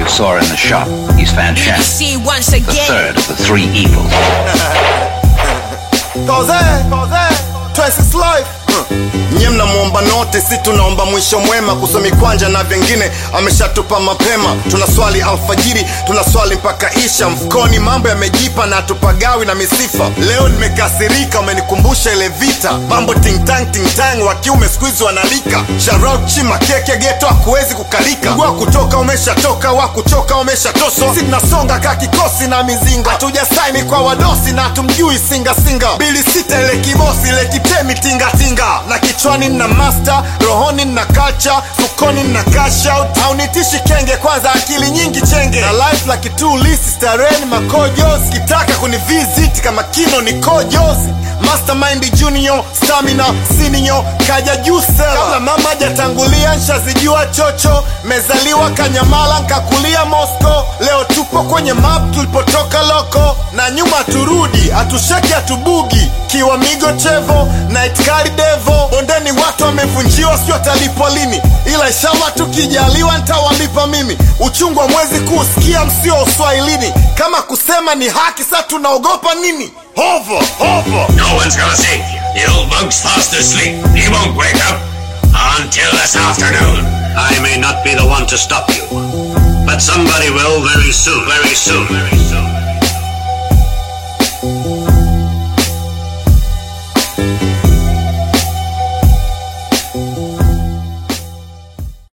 saw in the shop. He's Fan Shan, the third of the three evils. Twice is life. Nye mnamuomba note, si tunaomba mwisho mwema. Kusomi kwanja na vingine ameshatupa mapema. Tunaswali alfajiri, tunaswali mpaka isha. Mfukoni mambo yamejipa na tupagawi na misifa. Leo nimekasirika, umenikumbusha ile vita. Mambo ting tang, wakiume squeeze wanalika. Sharau chima keke geto hakuwezi kukalika. Wa kutoka umeshatoka, wa kuchoka umeshatoswa. Si tunasonga kakikosi na mizinga. Hatuja saini kwa wadosi na tumjui singa. Bili sita ile kibosi, ile kitemi tinga. Na kichwani na master, rohoni na culture, fukoni na cash out. Haunitishi kenge, kwanza akili nyingi chenge. Na life like two list, stareni makojos. Kitaka kunivisit kama kino ni kojos. Mastermind junior, stamina senior, kaja jusela. Kabla mama jatangulia, nshazijua chocho. Mezaliwa Kanyamala, nkakulia Moscow. Leo tupo kwenye map tulipotoka loko. Na nyuma turudi, atusheki atubugi. Kiwa migo chevo, night card devo. Bondeni watu wamevunjiwa, sio talipwa lini. Ila inshallah tukijaliwa nitawalipa mimi. Uchungu wa mwezi kusikia msio uswahilini. Kama kusema ni haki, sa tunaogopa nini? Hover. No one's gonna save you. The old monk's fast asleep. He won't wake up until this afternoon. I may not be the one to stop you, but somebody will very soon.